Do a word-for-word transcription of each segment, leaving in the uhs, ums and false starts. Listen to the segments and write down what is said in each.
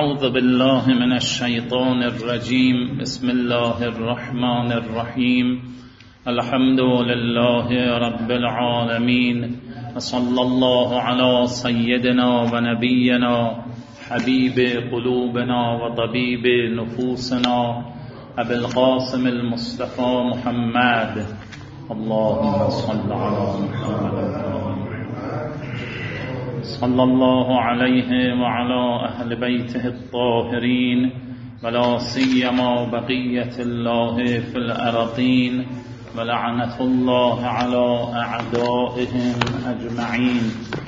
أعوذ بالله من الشيطان الرجيم. بسم الله الرحمن الرحيم. الحمد لله رب العالمين، وصلى الله على سيدنا ونبينا حبيب قلوبنا وطبيب نفوسنا أبي القاسم المصطفى محمد. اللهم صل على محمد صلى الله عليه وعلى أهل بيته الطاهرين، ولا سيما بقية الله في الأرضين، ولعنة الله على أعدائهم أجمعين.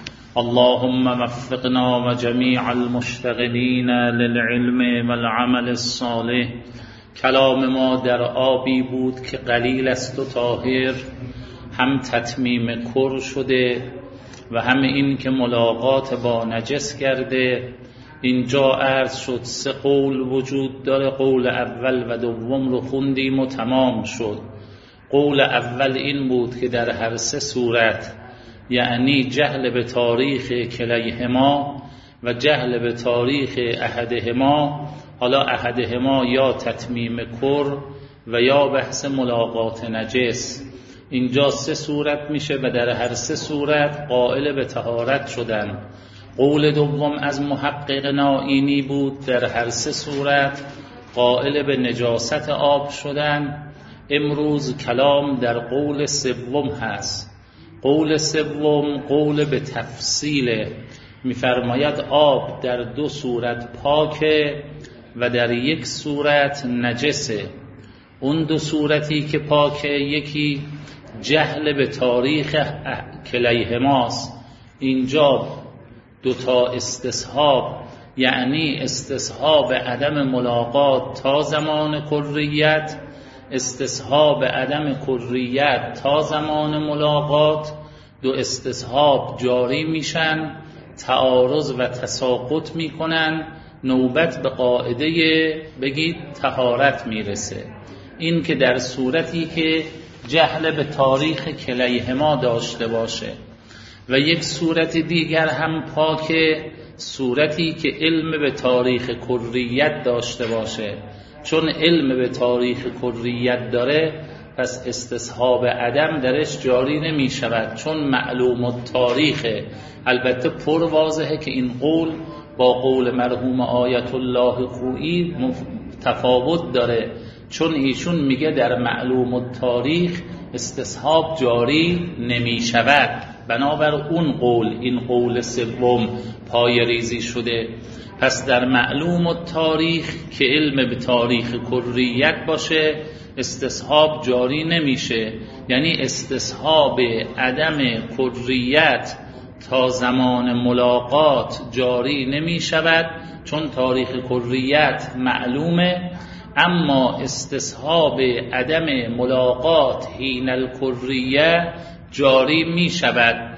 اللهم وفقنا وجميع المشتغلين للعلم والعمل الصالح. کلام ما در آبی بود که قلیل است و طاهر، هم تتمیم کر شده و هم این که ملاقات با نجس کرده. اینجا عرض شد سه قول وجود داره. قول اول و دوم رو خوندیم و تمام شد. قول اول این بود که در هر سه صورت، یعنی جهل به تاریخ کلیهما و جهل به تاریخ احدهما، حالا احدهما یا تتمیم کر و یا بحث ملاقات نجس، اینجا سه صورت میشه و در هر سه صورت قائل به طهارت شدن. قول دوم از محقق نائینی بود، در هر سه صورت قائل به نجاست آب شدن. امروز کلام در قول سوم هست. قول سوم قول به تفصیل، میفرماید آب در دو صورت پاکه و در یک صورت نجسه. اون دو صورتی که پاکه، یکی جهل به تاریخ کلیهماست. اینجا دوتا استصحاب، یعنی استصحاب عدم ملاقات تا زمان کریت، استصحاب عدم کریت تا زمان ملاقات، دو استصحاب جاری میشن، تعارض و تساقط میکنن، نوبت به قاعده بگید طهارت میرسه. این که در صورتی که جهل به تاریخ کلیهما داشته باشه و یک صورت دیگر هم پاکه، صورتی که علم به تاریخ کریت داشته باشه. چون علم به تاریخ کریت داره، پس استصحاب عدم درش جاری نمی شود، چون معلوم التاریخه. البته پر واضحه که این قول با قول مرحوم آیت الله خویی تفاوت داره، چون ایشون میگه در معلوم التاریخ استصحاب جاری نمی شود. بنابر اون قول این قول سوم پای ریزی شده. پس در معلوم التاریخ که علم به تاریخ کریت باشه، استصحاب جاری نمیشه. یعنی استصحاب عدم کریت تا زمان ملاقات جاری نمی شود، چون تاریخ کریت معلومه. اما استصحاب عدم ملاقات حین الکریه جاری می شود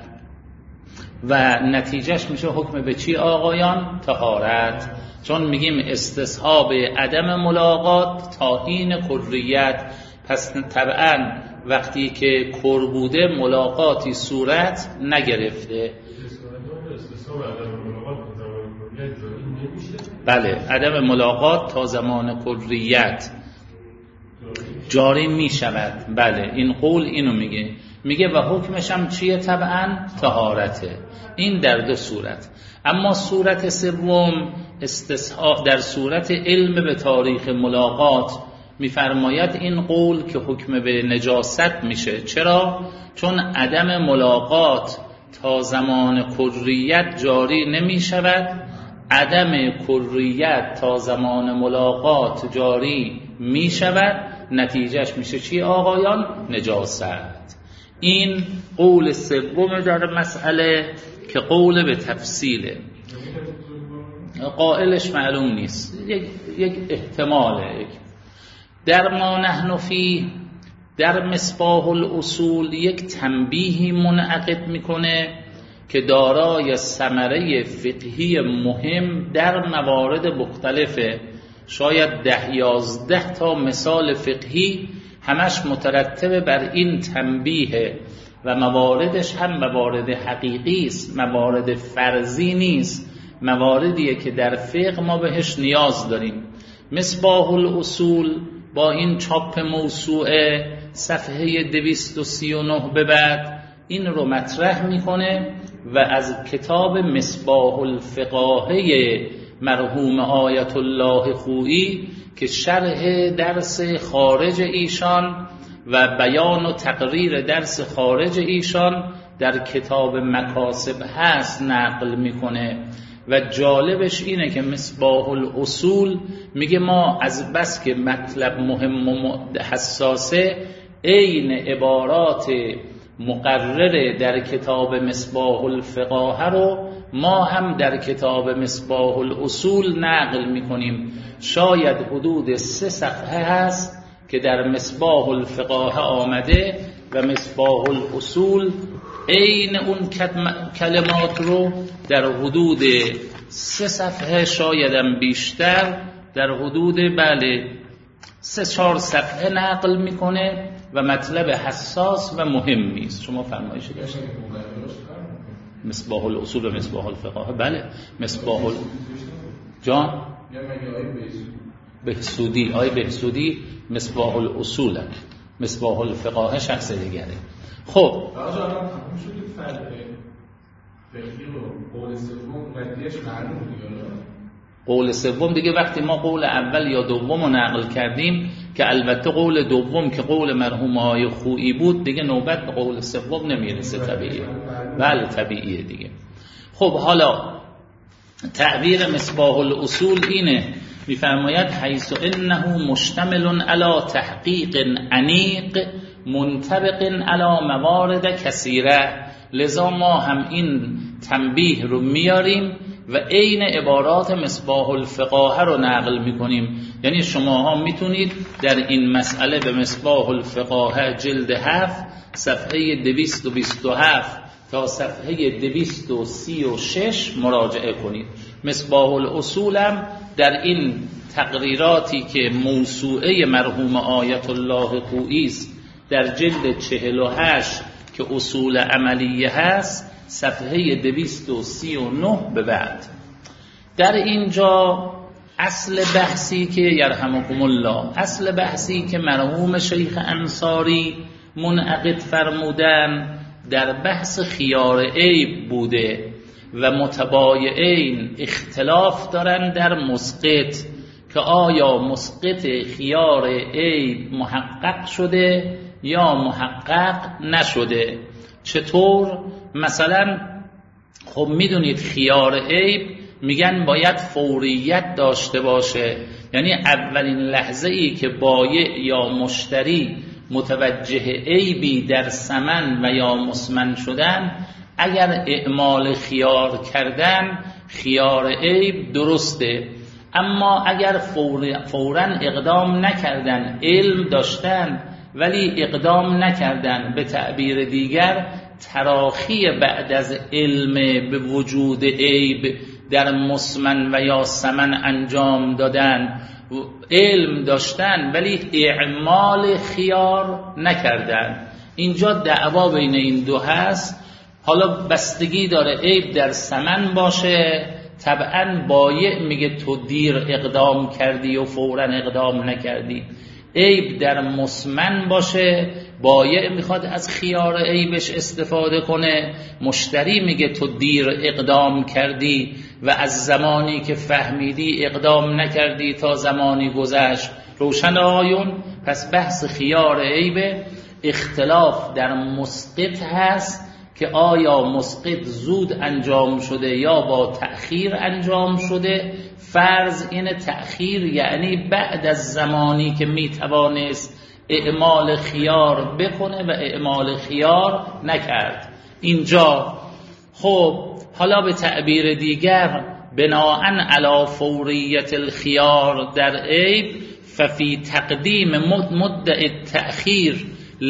و نتیجهش میشه حکم به چی آقایان؟ طهارت. چون میگیم استصحاب عدم ملاقات تا حین کریت، پس طبعا وقتی که کر بوده ملاقاتی صورت نگرفته. بله، عدم ملاقات تا زمان کریت جاری می شود. بله، این قول اینو میگه. میگه و حکمش هم چیه؟ طبعا طهارته. این در دو صورت. اما صورت سوم استصحاب در صورت علم به تاریخ ملاقات، میفرماید این قول که حکم به نجاست میشه. چرا؟ چون عدم ملاقات تا زمان کریت جاری نمی شود، عدم کریت تا زمان ملاقات جاری می شود. نتیجهش میشه چی آقایان؟ نجاست. این قول سوم در مسئله که قول به تفصیله. قائلش معلوم نیست، یک, یک احتماله. در ما نحن فی، در مصباح الاصول یک تنبیهی منعقد میکنه که دارای ثمره فقهی مهم در موارد مختلفه. شاید ده یازده تا مثال فقهی همش مترتب بر این تنبیه و مواردش هم موارد حقیقی است، موارد فرضی نیست. مواردیه که در فقه ما بهش نیاز داریم. مصباح الاصول با این چاپ موسوعه صفحه دویست و سی و نه به بعد این رو مطرح میکنه و از کتاب مصباح الفقاهه مرحوم آیت الله خویی که شرح درس خارج ایشان و بیان و تقریر درس خارج ایشان در کتاب مکاسب هست نقل میکنه. و جالبش اینه که مصباح الاصول میگه ما از بس که مطلب مهم و حساسه عین عبارات مقرره در کتاب مصباح الفقاهه رو ما هم در کتاب مصباح الاصول نقل میکنیم. شاید حدود سه صفحه هست که در مصباح الفقاهه آمده و مصباح الاصول عین اون کلمات رو در حدود سه صفحه شایدم بیشتر در حدود بله سه چهار صفحه نقل میکنه و مطلب حساس و مهمی است. شما فرمایش داشتید مصباح الاصول و مصباح الفقاهه؟ بله مصباح ال... جان بهسودی آی بهسودی مصباح الاصول، مصباح الفقاهه شخص دیگره. خب قول سوم دیگه وقتی ما قول اول یا دوم رو نقل کردیم که البته قول دوم که قول مرحوم آقای خویی بود دیگه نوبت به قول سوم نمیرسه، طبیعیه. بله طبیعیه دیگه. خب حالا تعبیر مصباح الاصول اینه، میفرماید حیث انه مشتمل علی تحقیق انیق منطبق علی موارد کثیره، لذا ما هم این تنبیه رو میاریم و عین عبارات مصباح الفقاهه رو نقل میکنیم. یعنی شما ها میتونید در این مسئله به مصباح الفقاهه جلد هفت صفحه دویست و بیست و هفت تا صفحه دویست و سی و شش مراجعه کنید. مصباح الاصول هم در این تقریراتی که موسوعه مرحوم آیت الله خویی است در جلد چهل و هشت که اصول عملیه هست صفحه دویست و سی و نه به بعد. در اینجا اصل بحثی که یرحمکم الله، اصل بحثی که مرحوم شیخ انصاری منعقد فرمودن در بحث خیار عیب بوده و متبایعین اختلاف دارن در مسقط که آیا مسقط خیار عیب محقق شده یا محقق نشده. چطور؟ مثلا خب میدونید خیار عیب میگن باید فوریت داشته باشه، یعنی اولین لحظه ای که بایع یا مشتری متوجه عیبی در ثمن و یا مسمن شدن اگر اعمال خیار کردن خیار عیب درسته، اما اگر فوراً اقدام نکردن، علم داشتن ولی اقدام نکردن، به تعبیر دیگر تراخی بعد از علم به وجود عیب در مسمن و یا ثمن انجام دادن، علم داشتن ولی اعمال خیار نکردن، اینجا دعوا بین این دو هست. حالا بستگی داره عیب در ثمن باشه، طبعا بایع میگه تو دیر اقدام کردی و فوراً اقدام نکردی. عیب در مسمن باشه، بایع میخواد از خیار عیبش استفاده کنه، مشتری میگه تو دیر اقدام کردی و از زمانی که فهمیدی اقدام نکردی تا زمانی گذشت. روشن آیون؟ پس بحث خیار عیب اختلاف در مسقط هست که آیا مسقط زود انجام شده یا با تأخیر انجام شده. فرض این تأخیر یعنی بعد از زمانی که میتوانست اعمال خیار بکنه و اعمال خیار نکرد. اینجا خب حالا به تعبیر دیگر بناءً علی فوریت الخیار در عیب ففی تقدیم مدت التأخیر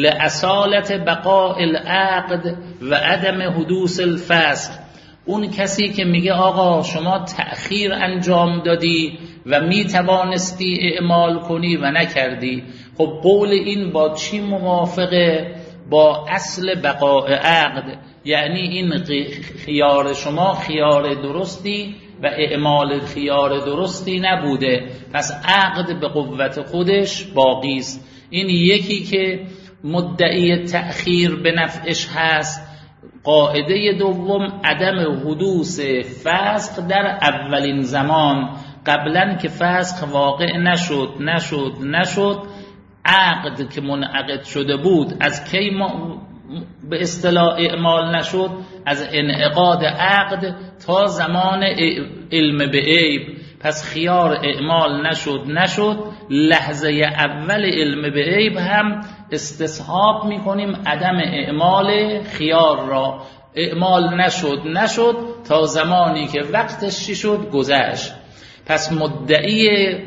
لأصالت بقاء العقد و عدم حدوث الفسخ. اون کسی که میگه آقا شما تأخیر انجام دادی و میتوانستی اعمال کنی و نکردی، خب قول این با چی موافقه؟ با اصل بقاء عقد، یعنی این خیار شما خیار درستی و اعمال خیار درستی نبوده، پس عقد به قوت خودش باقی است. این یکی که مدعی تأخیر به نفعش هست. قاعده دوم عدم حدوث فسخ در اولین زمان، قبلا که فسخ واقع نشد نشد نشد عقد که منعقد شده بود از کی به اصطلاح اعمال نشد؟ از انعقاد عقد تا زمان علم به عیب. پس خیار اعمال نشد نشد لحظه اول علم به عیب هم استصحاب میکنیم عدم اعمال خیار را. اعمال نشد نشد تا زمانی که وقتش چی شد؟ گذشت. پس مدعی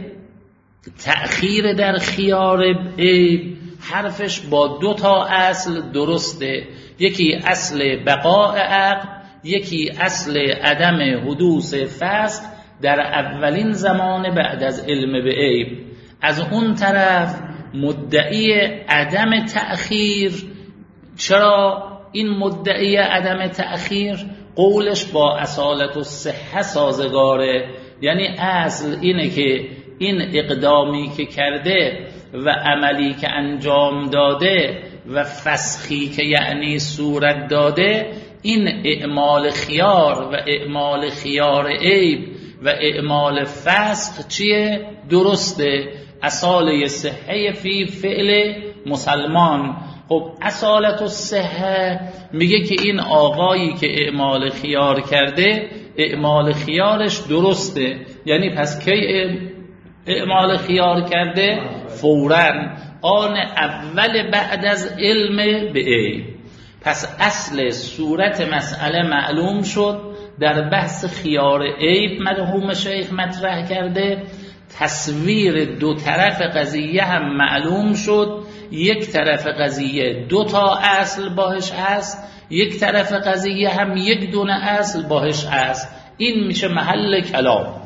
تأخیر در خیار عیب حرفش با دو تا اصل درسته، یکی اصل بقاء عقد، یکی اصل عدم حدوث فسخ در اولین زمان بعد از علم به عیب. از اون طرف مدعی عدم تأخیر، چرا این مدعی عدم تأخیر قولش با اصالت الصحه سازگاره؟ یعنی اصل اینه که این اقدامی که کرده و عملی که انجام داده و فسخی که یعنی صورت داده، این اعمال خیار و اعمال خیار عیب و اعمال فسخ چیه؟ درسته. اصاله صحه فی فعل مسلمان. خب اصالت الصحه میگه که این آقایی که اعمال خیار کرده اعمال خیارش درسته. یعنی پس کی اعمال خیار کرده؟ فوراً، آن اول بعد از علم به عیب. پس اصل صورت مسئله معلوم شد. در بحث خیار عیب مرحوم شیخ مطرح کرده. تصویر دو طرف قضیه هم معلوم شد. یک طرف قضیه دو تا اصل باهش هست، یک طرف قضیه هم یک دونه اصل باهش هست. این میشه محل کلام.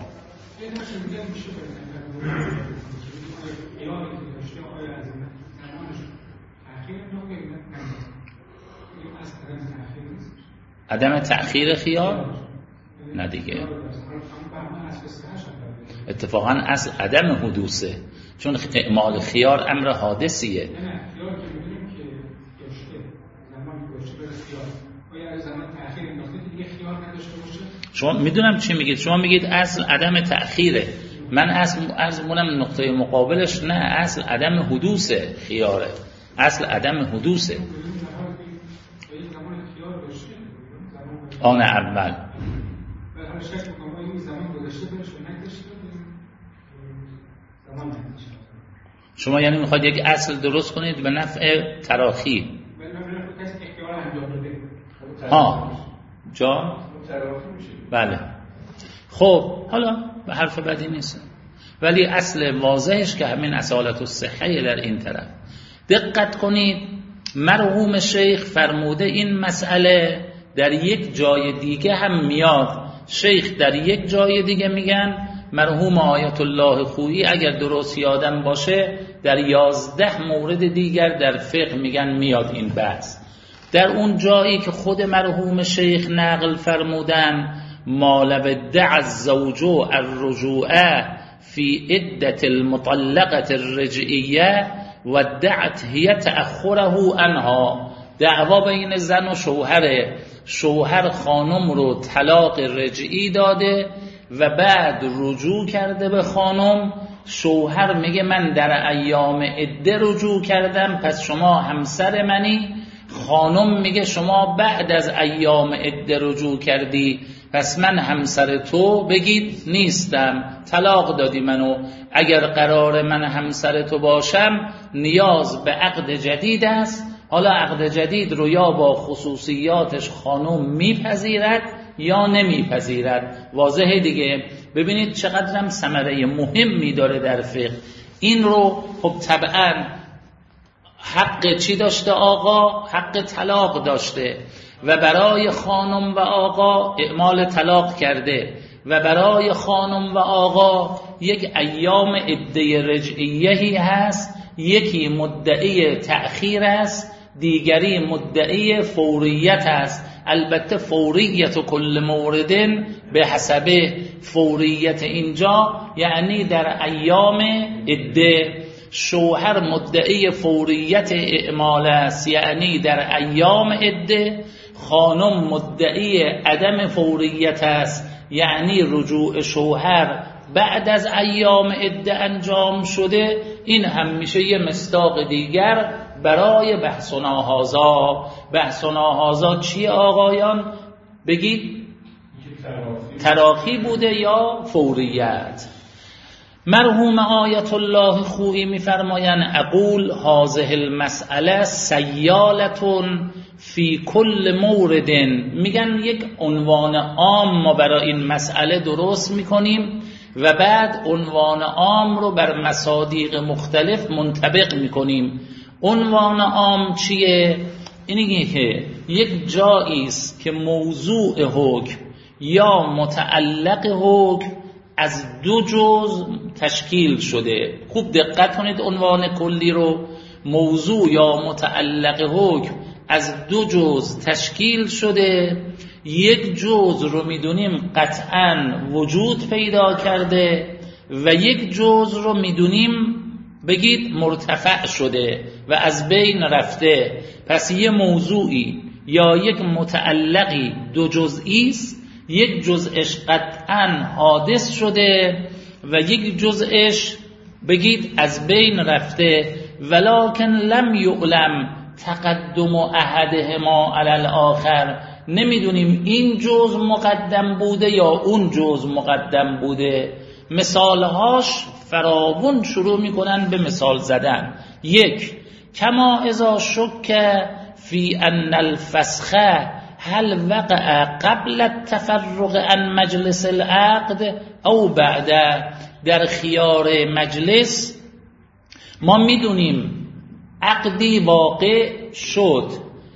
عدم تأخیر خیار؟ نه دیگه، اتفاقا اصل عدم حدوثه، چون اعمال خیار امر حادثیه. شما میدونم چی میگید، شما میگید اصل عدم تأخیره، من اصل عرض مونم نقطه مقابلش نه، اصل عدم حدوثه خیاره، اصل عدم حدوثه. آن اول شما یعنی میخواید یک اصل درست کنید به نفع تراخی. ها جا بله. خب حالا به حرف بدی نیست، ولی اصل واضحش که همین اصالت الصحه در این طرف. دقت کنید مرحوم شیخ فرموده این مسئله در یک جای دیگه هم میاد. شیخ در یک جای دیگه میگن، مرحوم آیت الله خویی اگر درست یادم باشه در یازده مورد دیگر در فقه میگن میاد این بحث. در اون جایی که خود مرحوم شیخ نقل فرمودن ما لو دع الزوج الرجوع فی عدة المطلقة الرجعیه و دعت هی تأخره عنها. دعوا بین زن و شوهره، شوهر خانم رو طلاق رجعی داده و بعد رجوع کرده به خانم. شوهر میگه من در ایام عده رجوع کردم پس شما همسر منی. خانم میگه شما بعد از ایام عده رجوع کردی پس من همسر تو بگید نیستم، طلاق دادی منو. اگر قرار من همسر تو باشم نیاز به عقد جدید است. حالا عقد جدید رو یا با خصوصیاتش خانم میپذیرد یا نمیپذیرد. واضحه دیگه. ببینید چقدر هم ثمره مهمی داره در فقه. این رو خب طبعا حق چی داشته آقا؟ حق طلاق داشته و برای خانم و آقا اعمال طلاق کرده و برای خانم و آقا یک ایام عده رجعیهی هست، یکی مدعی تأخیر است، دیگری مدعی فوریت است. البته فوریت و کل موردن به حسب فوریت اینجا یعنی در ایام عده. شوهر مدعی فوریت اعمال است یعنی در ایام عده، خانم مدعی عدم فوریت است یعنی رجوع شوهر بعد از ایام عده انجام شده. این هم میشه یه مصداق دیگر برای بحث و ناهازا. بحث و ناهازا چیه آقایان؟ بگید تراخی بوده یا فوریت. مرحوم آیت الله خویی میفرمایند اقول هذه المسئله سیالتون فی کل مورد. میگن یک عنوان عام ما برای این مسئله درست میکنیم و بعد عنوان عام رو بر مصادیق مختلف منطبق میکنیم. عنوان عام چیه؟ اینه که یک جایی است که موضوع حکم یا متعلق حکم از دو جزء تشکیل شده. خوب دقت کنید عنوان کلی رو. موضوع یا متعلق حکم از دو جزء تشکیل شده. یک جزء رو میدونیم قطعاً وجود پیدا کرده و یک جزء رو میدونیم بگید مرتفع شده و از بین رفته. پس یه موضوعی یا یک متعلقی دو جزئی است، یک جزءش قطعاً حادث شده و یک جزءش بگید از بین رفته. ولکن لم یعلم تقدم احدهما علی الاخر. نمیدونیم این جزء مقدم بوده یا اون جزء مقدم بوده. مثالهاش فراوون شروع میکنن به مثال زدن. یک، کما اذا شک فی ان الفسخ هل وقع قبل التفرق عن مجلس العقد او بعد. در خیار مجلس ما میدونیم عقدی واقع شد،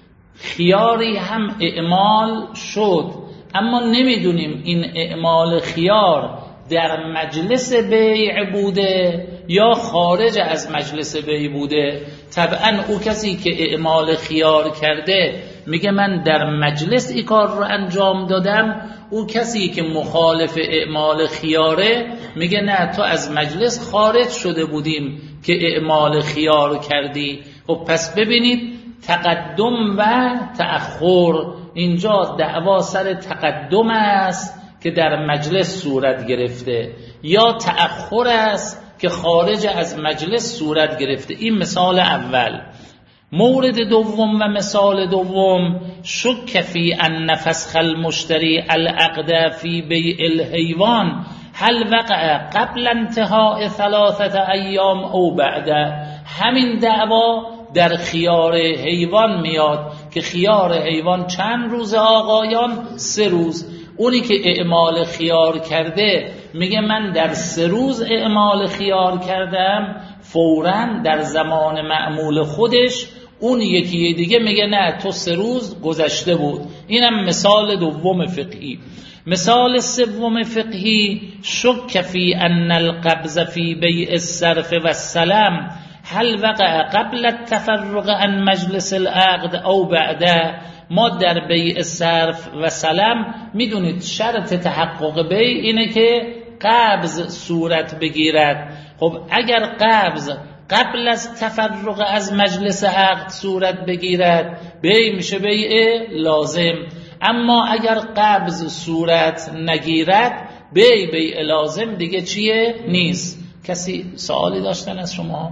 خیاری هم اعمال شد، اما نمیدونیم این اعمال خیار در مجلس بیع بوده یا خارج از مجلس بیع بوده. طبعا او کسی که اعمال خیار کرده میگه من در مجلس این کار رو انجام دادم، او کسی که مخالف اعمال خیاره میگه نه تو از مجلس خارج شده بودیم که اعمال خیار کردی. خب پس ببینید تقدم و تأخر، اینجا دعوا سر تقدم است که در مجلس صورت گرفته یا تأخر است که خارج از مجلس صورت گرفته. این مثال اول. مورد دوم و مثال دوم، شک فی ان فسخ المشتری العقد فی بیع الحیوان هل وقع قبل انتهاء ثلاثه ایام او بعد. همین دعوا در خیار حیوان میاد که خیار حیوان چند روز آقایان؟ سه روز. اونی که اعمال خیار کرده میگه من در سه روز اعمال خیار کردم، فوراً در زمان معمول خودش. اون یکی دیگه میگه نه تو سه روز گذشته بود. اینم مثال دوم فقهی. مثال سوم فقهی، شک فی ان القبض فی بیع الصرف و السلم هل وقع قبل التفرق عن مجلس العقد او بعده. ما در بیع صرف و سلم میدونید شرط تحقق بیع اینه که قبض صورت بگیرد. خب اگر قبض قبل از تفرق از مجلس عقد صورت بگیرد بیع میشه بیع لازم، اما اگر قبض صورت نگیرد بیع بیع لازم دیگه چیه؟ نیست. کسی سوالی داشتن از شما؟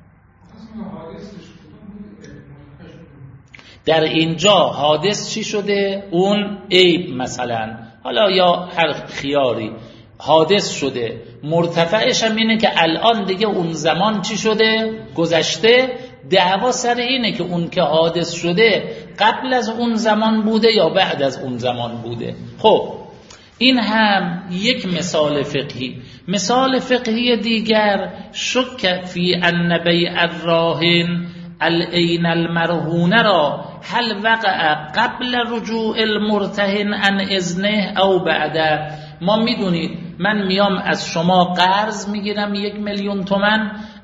در اینجا حادث چی شده؟ اون عیب مثلا، حالا یا هر خیاری حادث شده، مرتفعش هم اینه که الان دیگه اون زمان چی شده؟ گذشته. دعوا سر اینه که اون که حادث شده قبل از اون زمان بوده یا بعد از اون زمان بوده. خب این هم یک مثال فقهی. مثال فقهی دیگر، شک فی ان بیع الراهن العین المرهونه را هل وقع قبل رجوع المرتهن عن اذنه او بعده. ما میدونید من میام از شما قرض میگیرم یک میلیون تومن،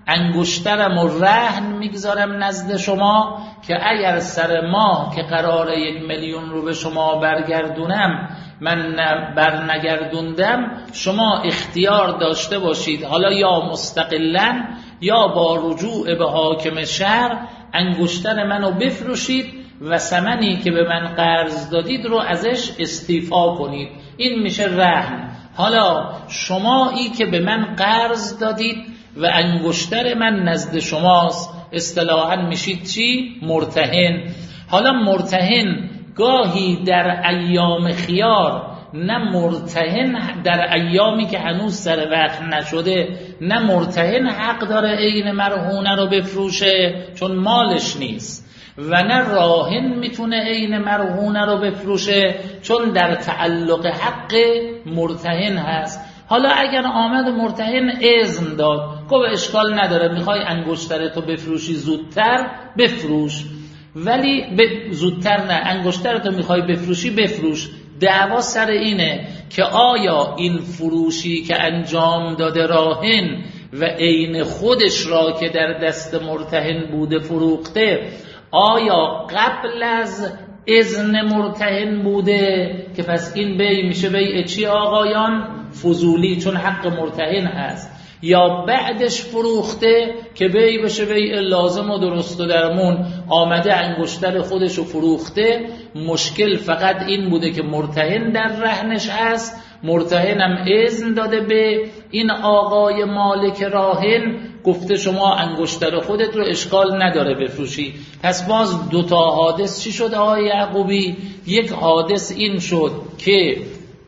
انگشترم و رهن میگذارم نزد شما که اگر سر ماه که قراره یک میلیون رو به شما برگردونم من برنگردوندم، شما اختیار داشته باشید حالا یا مستقلاً یا با رجوع به حاکم شهر انگشتر منو بفروشید و ثمنی که به من قرض دادید رو ازش استیفا کنید. این میشه رهن. حالا شمایی که به من قرض دادید و انگشتر من نزد شماست، اصطلاحاً میشید چی؟ مرتهن. حالا مرتهن گاهی در ایام خیار، نه مرتهن در ایامی که هنوز سر وقت نشده، نه مرتهن حق داره عین مرهونه رو بفروشه چون مالش نیست، و نه راهن میتونه عین مرهونه رو بفروشه چون در تعلق حق مرتهن هست. حالا اگر آمد مرتهن اذن داد، گفت اشکال نداره میخوای انگشترتو بفروشی زودتر بفروش، ولی ب... زودتر نه، انگشترتو میخوای بفروشی بفروش. دعوا سر اینه که آیا این فروشی که انجام داده راهن و عین خودش را که در دست مرتهن بوده فروخته، آیا قبل از اذن مرتهن بوده که پس این بیع میشه بیع چی آقایان؟ فضولی، چون حق مرتهن هست، یا بعدش فروخته که بیع بشه بیع لازم و درست و درمون، آمده انگشتر خودشو فروخته. مشکل فقط این بوده که مرتهن در رهنش هست، مرتهنم اذن داده به این آقای مالک راهن، گفته شما انگشتر خودت رو اشکال نداره بفروشی. پس باز دوتا حادث چی شد آقای یعقوبی؟ یک حادث این شد که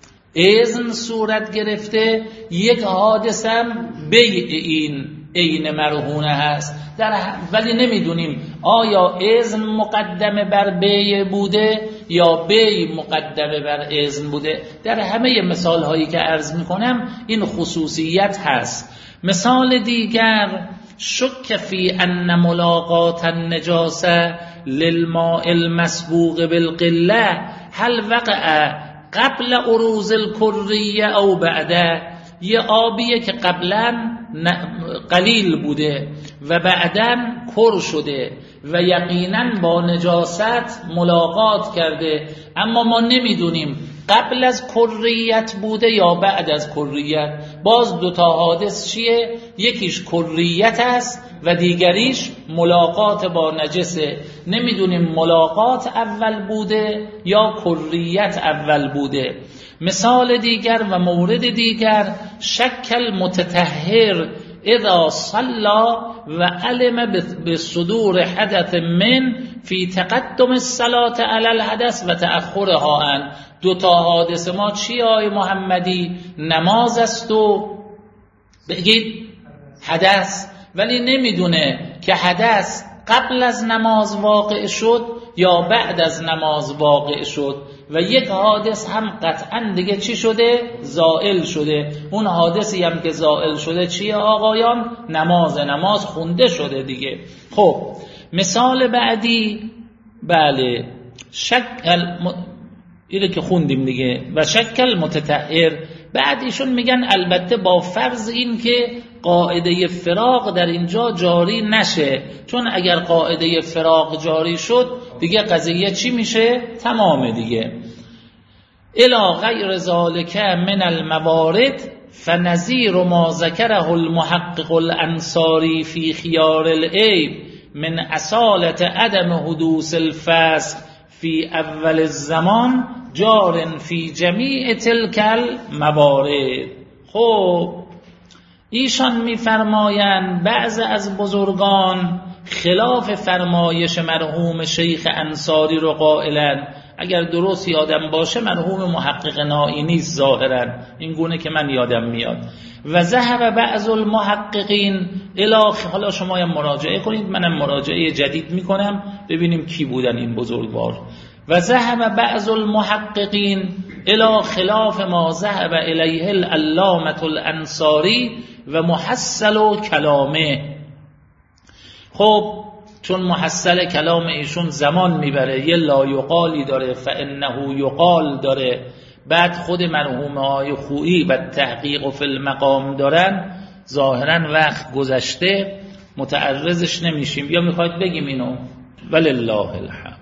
اذن صورت گرفته، یک حادث هم بیع این عین مرهونه هست، در ولی نمیدونیم آیا اذن مقدمه بر بیع بوده یا بیع مقدمه بر اذن بوده. در همه مثال هایی که عرض میکنم این خصوصیت هست. مثال دیگر، شک فی ان ملاقات النجاسه للماء المسبوق بالقله هل وقع قبل عروض الکریه او بعده. یه آبیه که قبلا قلیل بوده و بعداً کر شده و یقیناً با نجاست ملاقات کرده، اما ما نمیدونیم قبل از کریت بوده یا بعد از کریت. باز دوتا حادث چیه؟ یکیش کریت است و دیگریش ملاقات با نجسه. نمیدونیم ملاقات اول بوده یا کریت اول بوده. مثال دیگر و مورد دیگر، شکل متطهر اذا صلى و علم بصدور حدث من فی تقدم الصلاة علی الحدث و تأخرها عن. دو تا حادث ما چی آی محمدی؟ نماز است و بگید حدث، ولی نمیدونه که حدث قبل از نماز واقع شد یا بعد از نماز واقع شد. و یک حادث هم قطعا دیگه چی شده؟ زائل شده. اون حادثی هم که زائل شده چیه آقایان؟ نماز نماز خونده شده دیگه. خب مثال بعدی، بله شکل م... اینه که خوندیم دیگه، و شکل متطهر. بعد ایشون میگن البته با فرض این که قاعده فراق در اینجا جاری نشه، چون اگر قاعده فراق جاری شد دیگه قضیه چی میشه؟ تمامه دیگه. الا غیر ذالک من الموارد فنظیر ما ذکره المحقق الانصاری فی خیار العیب من اصالت عدم حدوث الفسق فی اول الزمان جار فی جمیع تلک الموارد. خب ایشان میفرمایند بعض از بزرگان خلاف فرمایش مرحوم شیخ انصاری رو قائلن. اگر درست یادم باشه مرحوم محقق نائینی ظاهرا این گونه که من یادم میاد. و ذهب بعض المحققین الی، حالا شما هم مراجعه کنید، منم مراجعه جدید میکنم ببینیم کی بودن این بزرگوار. و ذهب بعض المحققین الی خلاف ما ذهب الیه العلامة الانصاری و محصل کلامه. خب چون محصل کلام ایشون زمان میبره، یه لا یقالی داره، فانه یقال داره، بعد خود مرحوم آقای خویی و تحقیق و فی المقام دارن، ظاهرا وقت گذشته. متعرضش نمیشیم. یا میخواید بگیم اینو؟ ولله الحمد.